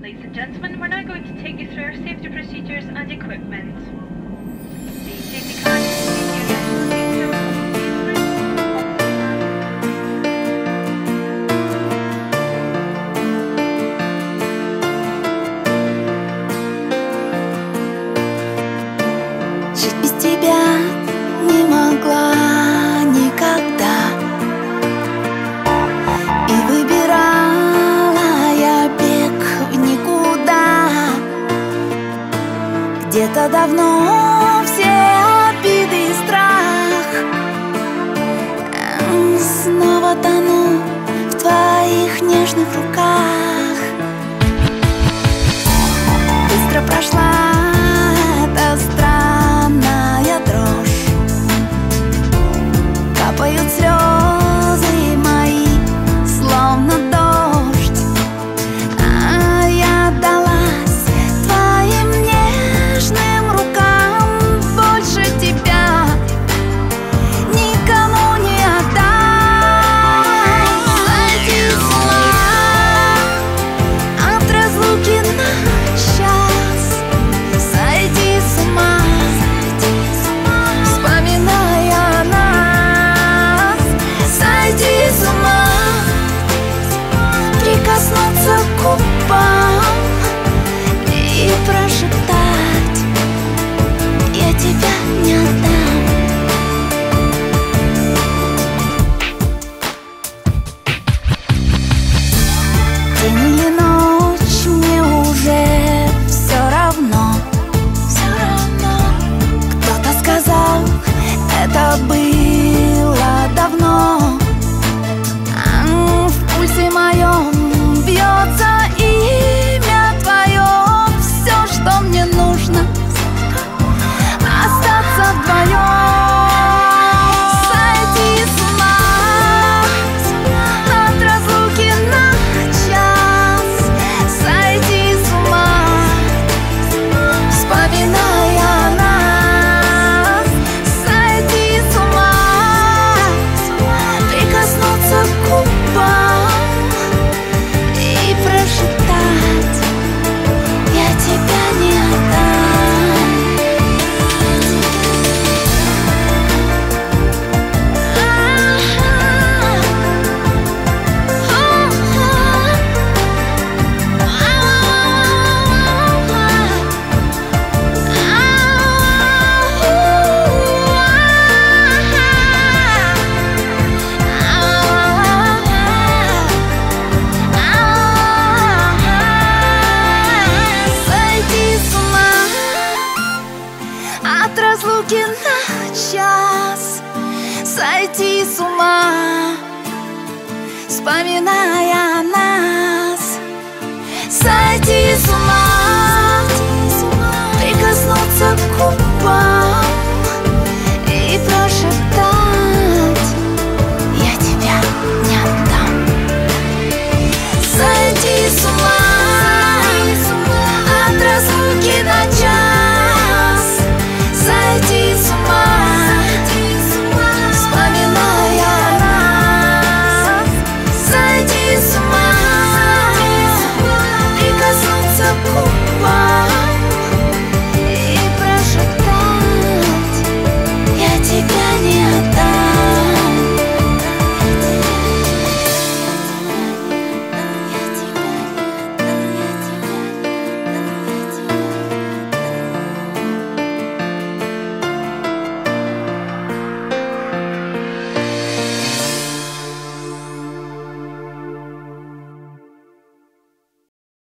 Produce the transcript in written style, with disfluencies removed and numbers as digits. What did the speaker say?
Ladies and gentlemen, we're now going to take you through our safety procedures and equipment. The safety card contains your national details. Жить без тебя не могла никогда, и выбирала я бег в никуда. Где-то давно все обиды и страх, снова тону в твоих нежных руках. Быстро прошла эта странная дрожь, капают слезы мои, словно дождь. А я отдалась твоим нежным рукам, больше тебя никому не отдам. Сойти с ума от разлуки на час, сойти с ума, вспоминая нас. Сойти с ума, прикоснуться к губам и прошептать: я тебя не отдам. День или ночь, мне уже все равно. Кто-то сказал, это было давно. В пульсе моем бьется имя твое. Все, что мне нужно, остаться вдвоем. Сойти с ума от разлуки на час, сойти с ума, вспоминая нас. Сойти с ума, прикоснуться к губам и прошептать: я тебя не отдам. Сойти с ума от разлуки на час, сойти с ума, вспоминая нас.